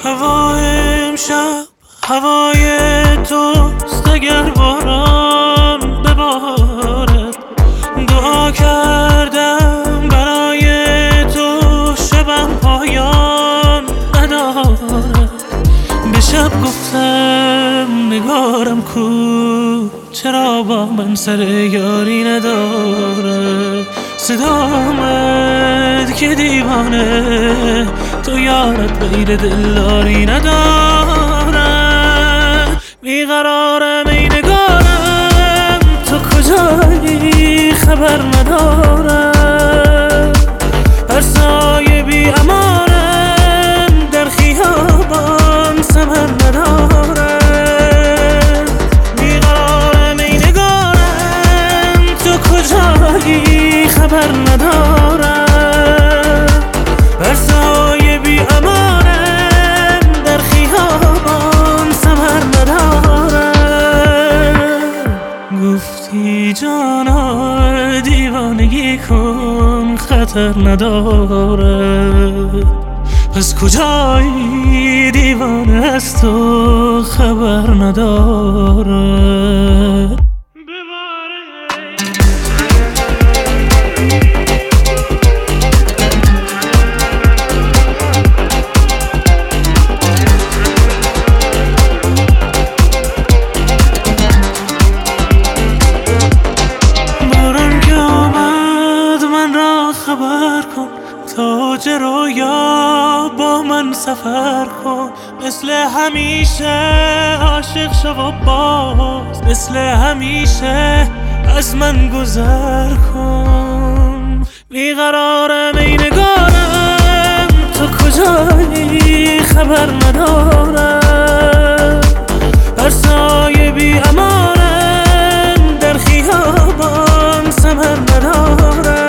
هوای امشب هوای توست، اگر باران ببارد. دعا کردم برای تو شبم پایان ندارد. به شب گفتم نگارم کو، چرا با من سر یاری نداره. صدا آمد که دیوانه تو یارت غیر دلداری نداره. بیقرارم ای نگارم، تو کجایی خبر ندارم. هر سایه بی امانم در خیابان ثمر نداره. بیقرارم ای نگارم، تو کجایی خبر ندارم. هر سایه بی امانم در خیابان ثمر نداره. گفتی جانا دیوانگی کن خطر نداره. پس کجایی دیوانه از تو خبر نداره. خبر کن تاج رویا با من سفر کن. مثل همیشه عاشق شو و باز مثل همیشه از من گذر کن. بیقرارم ای نگارم، تو کجایی خبر ندارم. هر سایه بی امانم در خیابان ثمر نداره.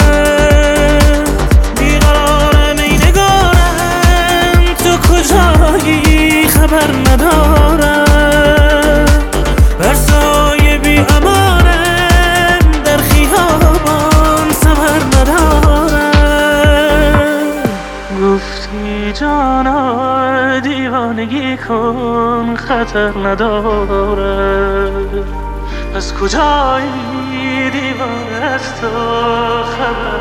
کجایی خبر ندارم. بر سایه بی امانم در خیابان ثمر ندارم. گفتی جانا دیوانگی کن خطر نداره. از کجایی دیوانه از تو خبر